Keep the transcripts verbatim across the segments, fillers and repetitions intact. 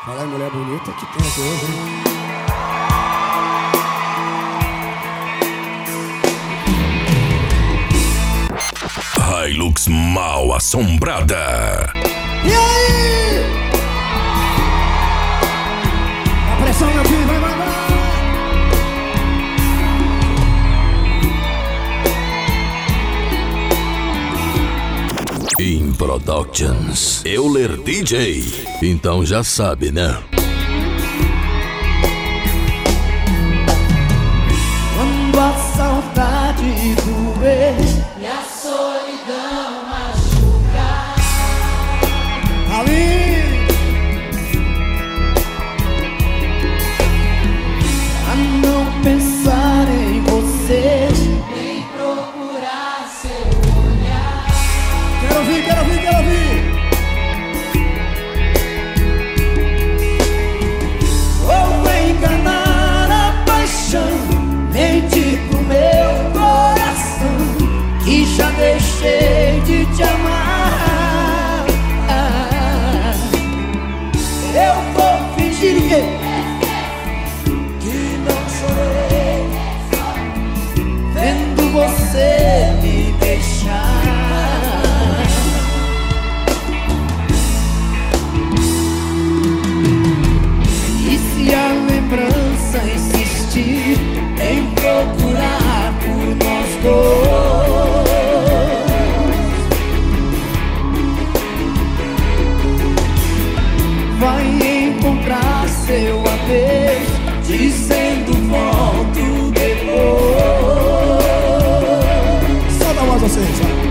Falar em mulher bonita que tem aqui hoje, hein? Hilux mal assombrada. E aí? A pressão, meu filho, vai mandar. In Productions, Euler D J. Então já sabe, né? Quando a saudade doer e a solidão machucar, ali, a não pensar em você, nem procurar seu olhar. quero ouvir, quero ouvir, quero ouvir. Vou enganar a paixão, mentir pro meu coração, que já deixei de te amar. Eu vou fingir o quê? Que não chorei, vendo você me deixar. E se a lembrança insistir em procurar por nós dois, vai encontrar seu adeus, dizendo volto depois. Só dá mais vocês, ó.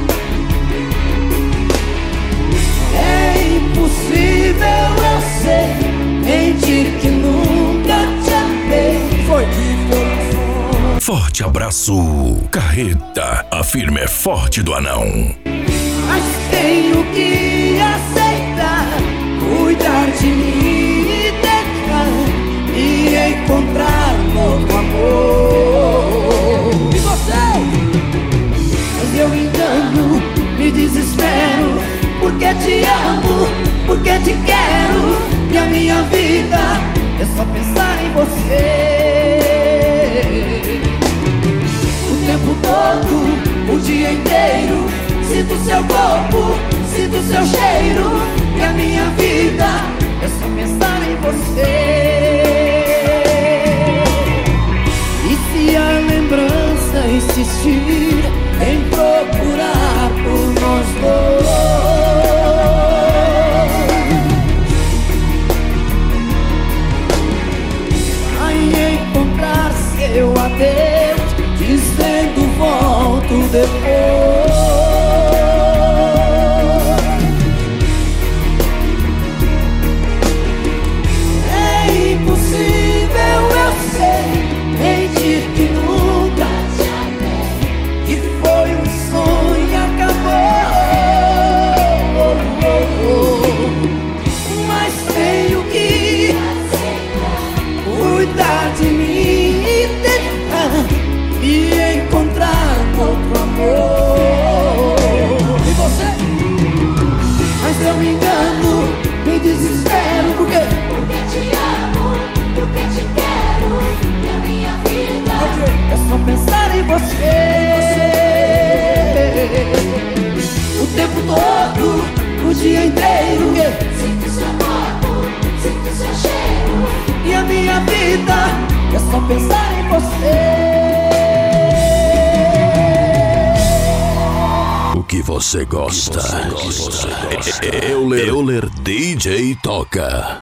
É impossível, eu sei, mentir que nunca te amei. Foi que foi. Forte abraço, Carreta. A firma é forte do anão. Mas tenho que aceitar, cuidar de mim e deixar e encontrar outro amor. E você? Mas eu me engano, me desespero, porque te amo, porque te quero. E a minha vida é só pensar em você. O tempo todo, o dia inteiro, sinto seu corpo, sinto seu cheiro. E a minha vida é só pensar em você. E se a lembrança insistir em procurar por nós dois, vai encontrar seu adeus, dizendo volto depois. É impossível, eu sei, mentir que nunca te amei, que foi um sonho e acabou. Mas tenho que cuidar de mim e deixar e encontrar outro amor. E você? Mas eu me engano, me desespero, porque Porque te amo, porque te quero. E a minha vida é só pensar em você. O tempo todo, o dia inteiro, sinto seu corpo, sinto seu cheiro. e a minha vida é só pensar em você. O que você gosta? Euler, Euler D J toca.